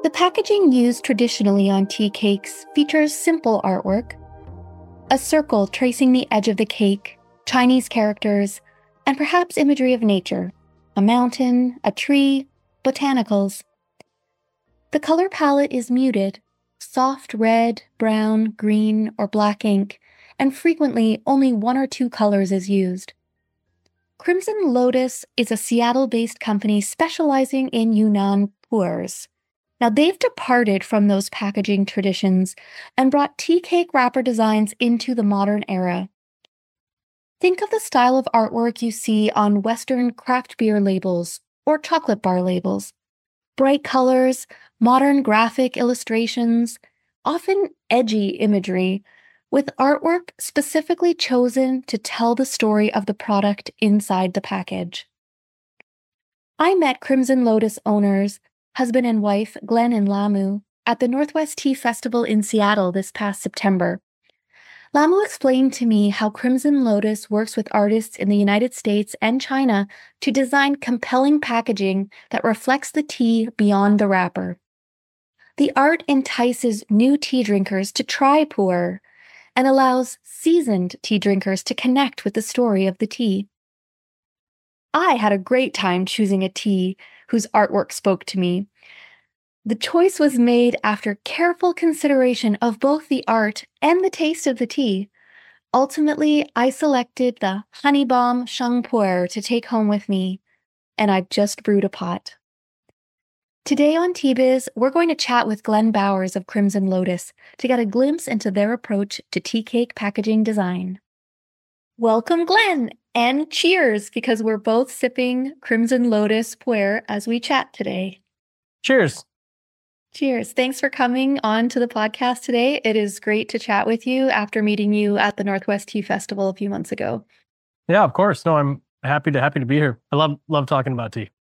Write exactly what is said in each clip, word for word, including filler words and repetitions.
The packaging used traditionally on tea cakes features simple artwork: a circle tracing the edge of the cake, Chinese characters, and perhaps imagery of nature, a mountain, a tree, botanicals. The color palette is muted, soft red, brown, green, or black ink, and frequently only one or two colors is used. Crimson Lotus is a Seattle-based company specializing in Yunnan pu'ers. Now, they've departed from those packaging traditions and brought tea cake wrapper designs into the modern era. Think of the style of artwork you see on Western craft beer labels or chocolate bar labels. Bright colors, modern graphic illustrations, often edgy imagery, with artwork specifically chosen to tell the story of the product inside the package. I met Crimson Lotus owners, husband and wife Glenn and Lamu, at the Northwest Tea Festival in Seattle this past September. Lamu explained to me how Crimson Lotus works with artists in the United States and China to design compelling packaging that reflects the tea beyond the wrapper. The art entices new tea drinkers to try pu'er and allows seasoned tea drinkers to connect with the story of the tea. I had a great time choosing a tea whose artwork spoke to me. The choice was made after careful consideration of both the art and the taste of the tea. Ultimately, I selected the Honey Bomb Sheng Pu'er to take home with me, and I've just brewed a pot. Today on Tea Biz, we're going to chat with Glenn Bowers of Crimson Lotus to get a glimpse into their approach to tea cake packaging design. Welcome, Glenn, and cheers, because we're both sipping Crimson Lotus Pu'er as we chat today. Cheers. Cheers. Thanks for coming on to the podcast today. It is great to chat with you after meeting you at the Northwest Tea Festival a few months ago. Yeah, of course. No, I'm happy to happy to be here. I love love talking about tea.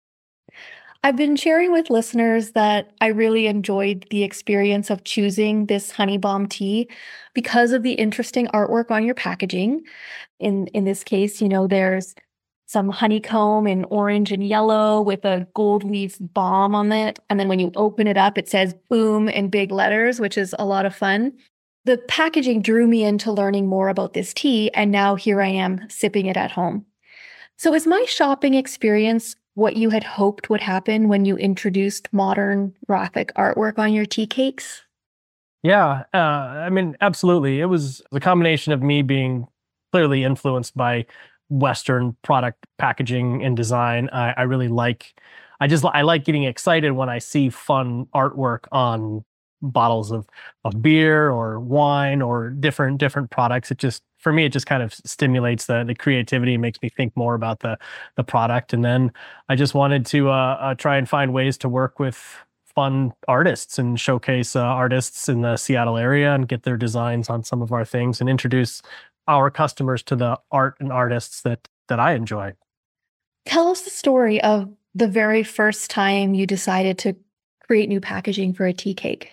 I've been sharing with listeners that I really enjoyed the experience of choosing this Honey Bomb tea because of the interesting artwork on your packaging. In in this case, you know, there's some honeycomb in orange and yellow with a gold leaf bomb on it. And then when you open it up, it says boom in big letters, which is a lot of fun. The packaging drew me into learning more about this tea, and now here I am sipping it at home. So is my shopping experience what you had hoped would happen when you introduced modern graphic artwork on your tea cakes? Yeah, uh, I mean, absolutely. It was the combination of me being clearly influenced by Western product packaging and design. I, I really like, I just, I like getting excited when I see fun artwork on bottles of, of beer or wine or different, different products. It just, for me, it just kind of stimulates the, the creativity and makes me think more about the, the product. And then I just wanted to uh, uh, try and find ways to work with fun artists and showcase uh, artists in the Seattle area and get their designs on some of our things and introduce our customers to the art and artists that that I enjoy. Tell us the story of the very first time you decided to create new packaging for a tea cake.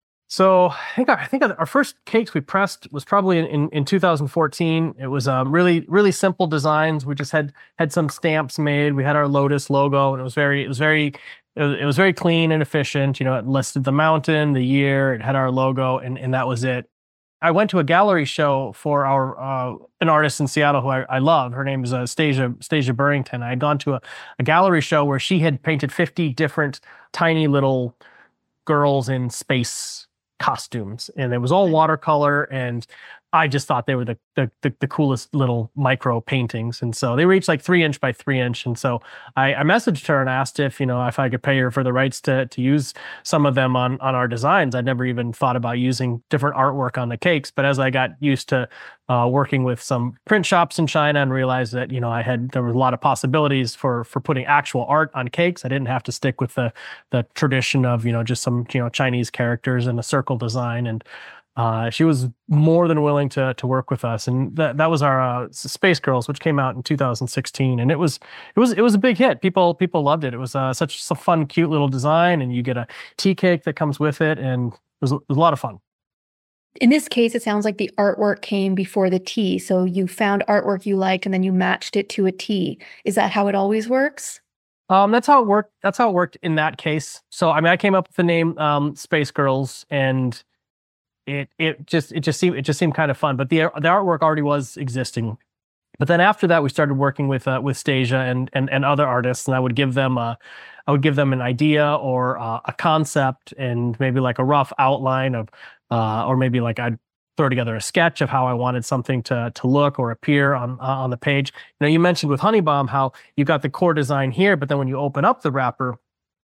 So I think our, I think our first cakes we pressed was probably in, in, in two thousand fourteen. It was um, really really simple designs. We just had had some stamps made. We had our Lotus logo, and it was very it was very it was, it was very clean and efficient. You know, it listed the mountain, the year, it had our logo, and and that was it. I went to a gallery show for our uh, an artist in Seattle who I, I love. Her name is uh, Stasia Stasia Burrington. I had gone to a, a gallery show where she had painted fifty different tiny little girls in space costumes, and it was all watercolor, and I just thought they were the the the, the coolest little micro paintings. And so they were each like three inch by three inch. And so I, I messaged her and asked if, you know, if I could pay her for the rights to to use some of them on on our designs. I'd never even thought about using different artwork on the cakes. But as I got used to uh, working with some print shops in China and realized that, you know, I had there was a lot of possibilities for for putting actual art on cakes. I didn't have to stick with the the tradition of, you know, just some, you know, Chinese characters and a circle design. And Uh, she was more than willing to to work with us, and that that was our uh, Space Girls, which came out in two thousand sixteen, and it was it was it was a big hit. People people loved it. It was uh, such a fun, cute little design, and you get a tea cake that comes with it, and it was, it was a lot of fun. In this case, it sounds like the artwork came before the tea. So you found artwork you liked, and then you matched it to a tea. Is that how it always works? Um, that's how it worked. That's how it worked in that case. So, I mean, I came up with the name um, Space Girls, and it it just it just seemed it just seemed kind of fun. But the the artwork already was existing. But then after that, we started working with uh, with Stasia and and and other artists, and I would give them a, I would give them an idea or uh, a concept and maybe like a rough outline of, uh, or maybe like I'd throw together a sketch of how I wanted something to to look or appear on uh, on the page. You know, you mentioned with Honey Bomb how you got the core design here, but then when you open up the wrapper,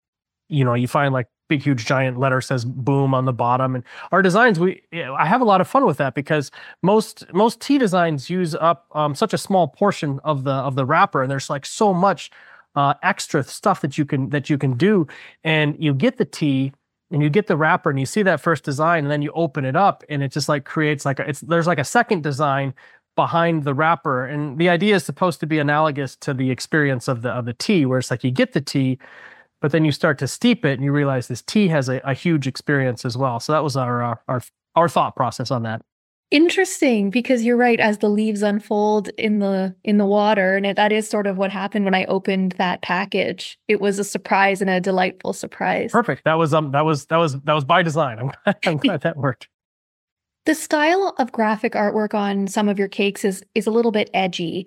you know, you find like big, huge, giant letter says "boom" on the bottom. And our designs, we I have a lot of fun with that because most most tea designs use up um, such a small portion of the of the wrapper, and there's like so much uh, extra stuff that you can that you can do. And you get the tea and you get the wrapper and you see that first design, and then you open it up, and it just like creates like a, it's there's like a second design behind the wrapper. And the idea is supposed to be analogous to the experience of the of the tea, where it's like you get the tea, but then you start to steep it and you realize this tea has a, a huge experience as well. So that was our, our our our thought process on that. Interesting, because you're right. As the leaves unfold in the in the water, and it, that is sort of what happened when I opened that package. It was a surprise and a delightful surprise. Perfect. That was um that was that was that was by design. I'm glad, I'm glad that worked. The style of graphic artwork on some of your cakes is is a little bit edgy.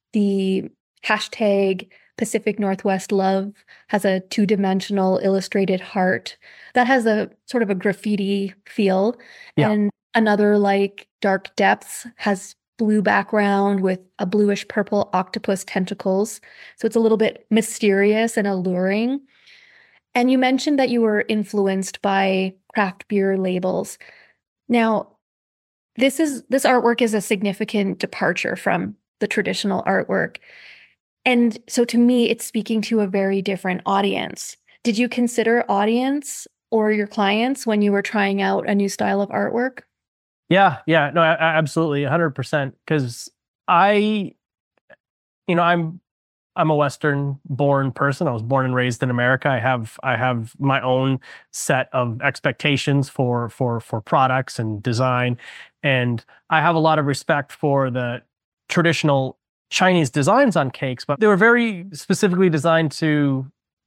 The hashtag Pacific Northwest Love has a two-dimensional illustrated heart that has a sort of a graffiti feel. Yeah. And another, like Dark Depths, has blue background with a bluish purple octopus tentacles. So it's a little bit mysterious and alluring. And you mentioned that you were influenced by craft beer labels. Now, this is this artwork is a significant departure from the traditional artwork. And so to me, it's speaking to a very different audience. Did you consider audience or your clients when you were trying out a new style of artwork? Yeah, yeah, no, I, I absolutely, one hundred percent. Because I, you know, I'm I'm a Western-born person. I was born and raised in America. I have I have my own set of expectations for for for products and design, and I have a lot of respect for the traditional Chinese designs on cakes, but they were very specifically designed to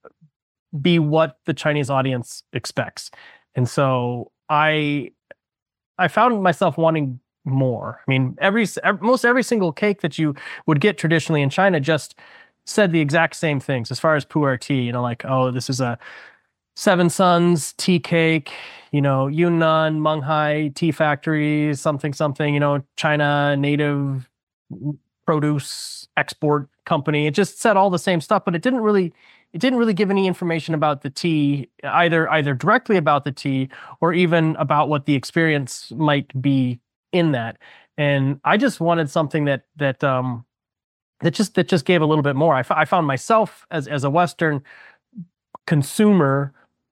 be what the Chinese audience expects. And so I I found myself wanting more. I mean, every most every single cake that you would get traditionally in China just said the exact same things as far as pu'er tea, you know, like, oh, this is a Seven Sons tea cake, you know, Yunnan, Munghai tea factory, something, something, you know, China native produce export company. It just said all the same stuff, but it didn't really it didn't really give any information about the tea, either either directly about the tea or even about what the experience might be in that. And I just wanted something that that um that just that just gave a little bit more. I, f- I found myself as as a Western consumer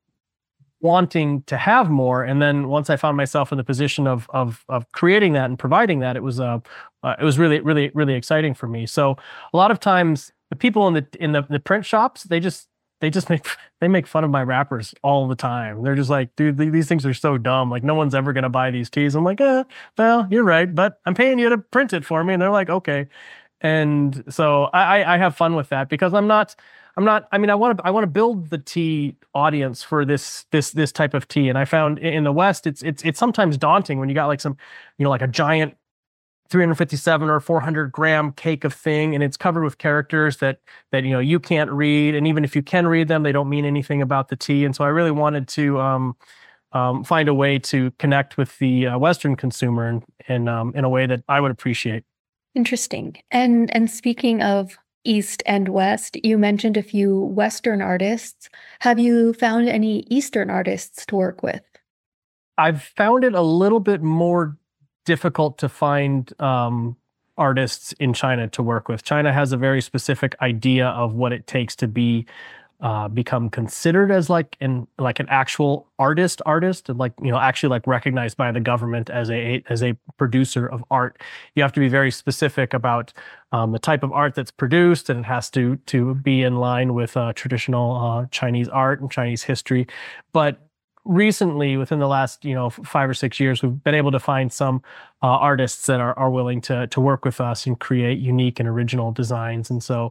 wanting to have more, and then once I found myself in the position of of of creating that and providing that, it was uh, uh it was really really really exciting for me. So a lot of times the people in the in the, the print shops, they just they just make they make fun of my wrappers all the time. They're just like, dude, these things are so dumb. Like, no one's ever gonna buy these teas. I'm like, eh, well, you're right, but I'm paying you to print it for me, and they're like, okay. And so I I have fun with that because I'm not. I'm not. I mean, I want to. I want to build the tea audience for this this this type of tea. And I found in the West, it's it's it's sometimes daunting when you got like some, you know, like a giant three fifty-seven or four hundred gram cake of thing, and it's covered with characters that that you know you can't read, and even if you can read them, they don't mean anything about the tea. And so I really wanted to um, um, find a way to connect with the uh, Western consumer and and um, in a way that I would appreciate. Interesting. And and speaking of East and West, you mentioned a few Western artists. Have you found any Eastern artists to work with? I've found it a little bit more difficult to find um, artists in China to work with. China has a very specific idea of what it takes to be uh, become considered as like an like an actual artist, artist, and like you know actually like recognized by the government as a as a producer of art. You have to be very specific about um, the type of art that's produced, and it has to to be in line with uh, traditional uh, Chinese art and Chinese history. But recently, within the last you know five or six years, we've been able to find some uh, artists that are are willing to to work with us and create unique and original designs. And so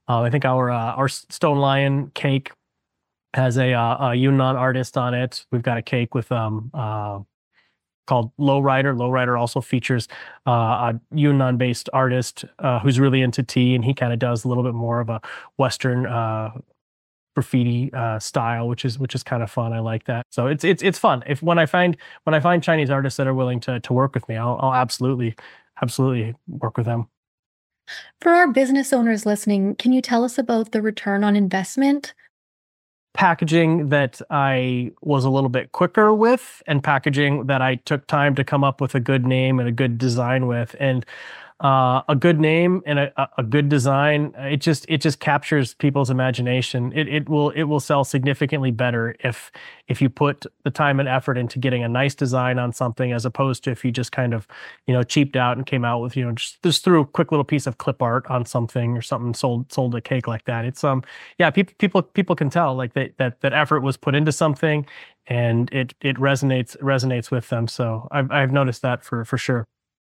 Uh, I think our uh, our Stone Lion cake has a, uh, a Yunnan artist on it. We've got a cake with um uh called Lowrider. Lowrider also features uh, a Yunnan-based artist uh, who's really into tea, and he kind of does a little bit more of a Western uh, graffiti uh, style, which is which is kind of fun. I like that. So it's it's it's fun. If when I find when I find Chinese artists that are willing to to work with me, I'll, I'll absolutely absolutely work with them. For our business owners listening, can you tell us about the return on investment? Packaging that I was a little bit quicker with, and packaging that I took time to come up with a good name and a good design with. And uh, a good name and a, a good design, it just it just captures people's imagination. It it will it will sell significantly better if if you put the time and effort into getting a nice design on something, as opposed to if you just kind of, you know, cheaped out and came out with, you know, just, just threw a quick little piece of clip art on something or something, sold sold a cake like that. It's um yeah, people people people can tell like that that that effort was put into something, and it it resonates resonates with them. So I've I've noticed that for for sure.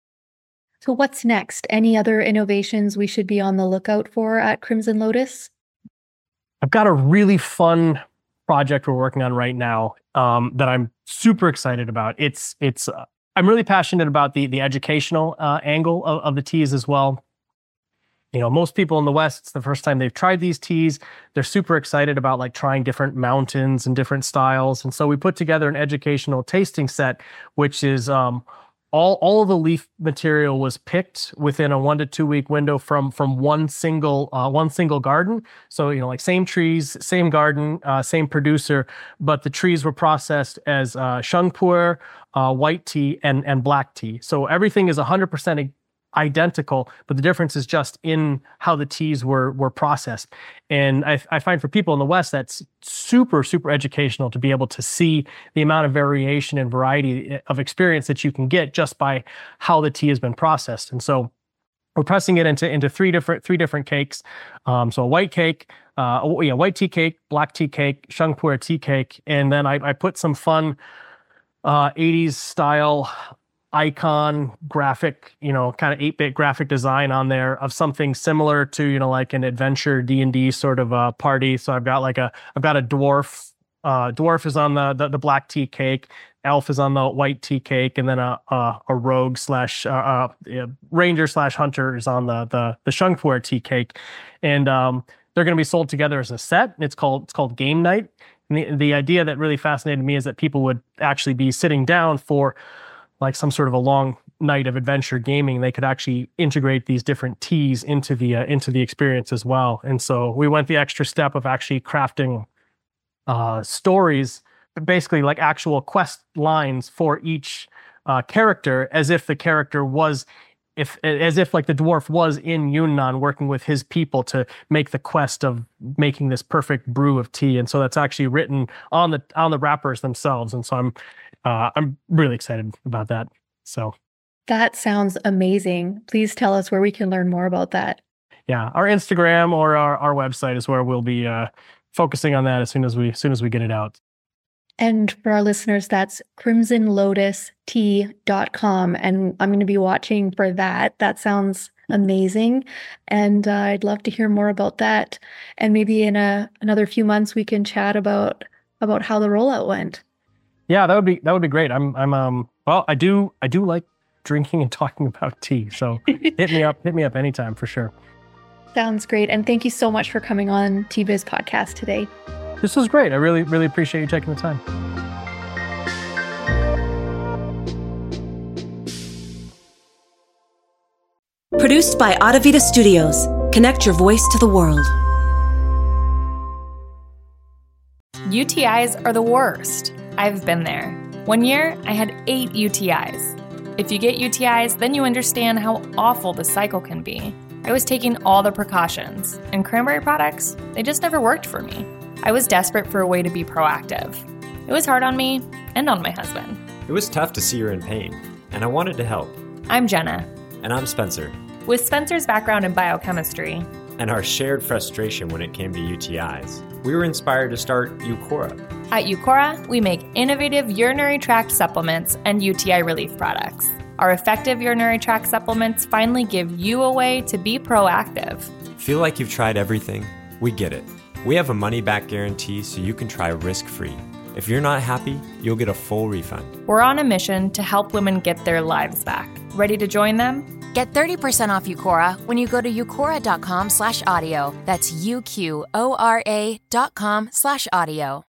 So what's next? Any other innovations we should be on the lookout for at Crimson Lotus? I've got a really fun project we're working on right now um, that I'm super excited about. It's it's uh, I'm really passionate about the the educational uh, angle of, of the teas as well. You know, most people in the West, it's the first time they've tried these teas. They're super excited about like trying different mountains and different styles. And so we put together an educational tasting set, which is um, all all of the leaf material was picked within a one to two week window from from one single uh, one single garden. So, you know, like same trees, same garden, uh, same producer, but the trees were processed as uh, shengpu'er, uh, white tea, and and black tea. So everything is one hundred percent identical, but the difference is just in how the teas were were processed. And I, I find for people in the West, that's super, super educational to be able to see the amount of variation and variety of experience that you can get just by how the tea has been processed. And so we're pressing it into into three different three different cakes. Um, so a white cake, uh, yeah, white tea cake, black tea cake, shengpu'er tea cake, and then I, I put some fun uh, eighties style icon graphic, you know, kind of eight-bit graphic design on there of something similar to, you know, like an adventure D and D sort of a party. So I've got like a, I've got a dwarf, uh, dwarf is on the, the, the black tea cake, elf is on the white tea cake, and then a, a, a rogue slash, uh, uh, ranger slash hunter is on the, the, the shengpu'er tea cake. And, um, they're going to be sold together as a set. It's called, it's called Game Night. And the, the idea that really fascinated me is that people would actually be sitting down for like some sort of a long night of adventure gaming. They could actually integrate these different teas into the uh, into the experience as well. And so we went the extra step of actually crafting uh, stories, basically like actual quest lines for each uh, character, as if the character was, if as if like the dwarf was in Yunnan working with his people to make the quest of making this perfect brew of tea. And so that's actually written on the on the wrappers themselves. And so I'm Uh, I'm really excited about that. So that sounds amazing. Please tell us where we can learn more about that. Yeah, our Instagram or our, our website is where we'll be uh, focusing on that as soon as we as soon as we get it out. And for our listeners, that's crimson lotus tea dot com. And I'm going to be watching for that. That sounds amazing. And uh, I'd love to hear more about that. And maybe in a, another few months, we can chat about about how the rollout went. Yeah, that would be that would be great. I'm I'm um well, I do I do like drinking and talking about tea. So hit me up, hit me up anytime for sure. Sounds great. And thank you so much for coming on Tea Biz Podcast today. This was great. I really, really appreciate you taking the time. Produced by Audavita Studios. Connect your voice to the world. U T Is are the worst. I've been there. One year, I had eight U T Is. If you get U T Is, then you understand how awful the cycle can be. I was taking all the precautions, and cranberry products, they just never worked for me. I was desperate for a way to be proactive. It was hard on me and on my husband. It was tough to see her in pain, and I wanted to help. I'm Jenna. And I'm Spencer. With Spencer's background in biochemistry and our shared frustration when it came to U T Is, we were inspired to start Eucora. At Eucora, we make innovative urinary tract supplements and U T I relief products. Our effective urinary tract supplements finally give you a way to be proactive. Feel like you've tried everything? We get it. We have a money-back guarantee so you can try risk-free. If you're not happy, you'll get a full refund. We're on a mission to help women get their lives back. Ready to join them? Get thirty percent off Eucora when you go to eucora.com slash audio. That's U-Q-O-R-A dot com slash audio.